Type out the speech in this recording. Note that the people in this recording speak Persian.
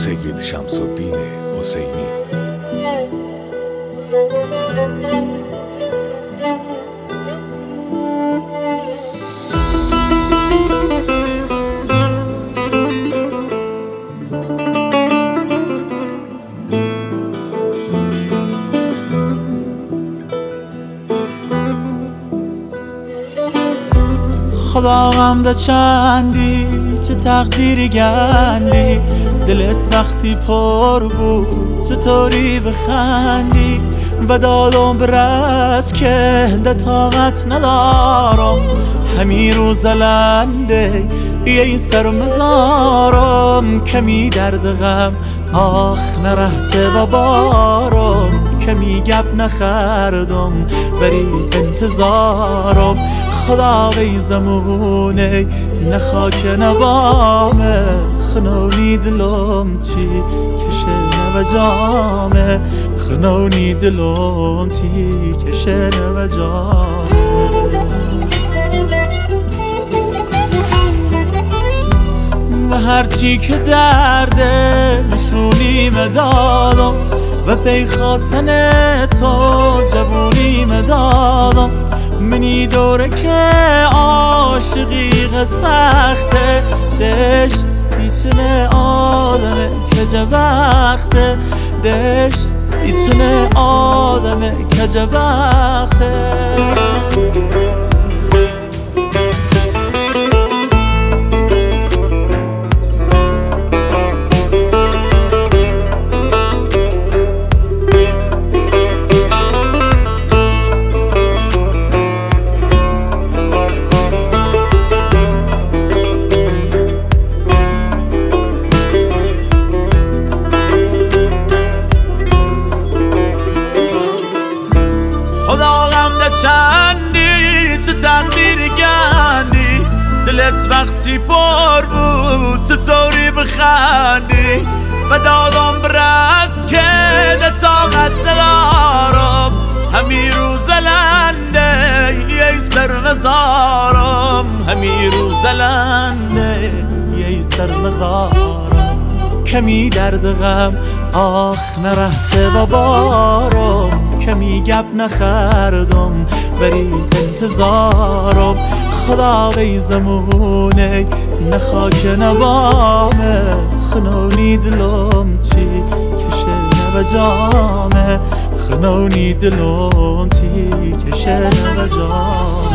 سید شمس‌الدین حسینی. خدا غمده چندی چه تقدیری گندی، دلت وقتی پر بود چطوری بخندی و دادم برس که ده طاقت ندارم، همین رو زلنده یه سر مزارم، کمی درد غم آخ نرهته و بارم، کمی گپ نخردم بری انتظارم، خدا غی زمونه نخاک نبامه، خنونی دلم چی کشه و جامه، خنونی دلم چی کشه و جامه. و هرچی که درده نشونی مدادم و پی خواستن تو جوونی مدادم، منی دوره که عاشقی سخته، دش سیچن آدمه که وقته، دش سیچن آدمه که وقته. چندی چه تقدیر گندی، دلت وقتی پر بود چطوری بخندی و دادم برس که ده طاقت ندارم، همین رو زلنده یه سر مزارم، همین رو زلنده یه سر مزارم، کمی درد غم آخ نرهته و بارم، کمی گپ نخردم بری انتظارم، خدا غی زمونه نخاک نبامه، خنونی دلم چی کشه و جامه، خنونی دلم چی کشه و جامه.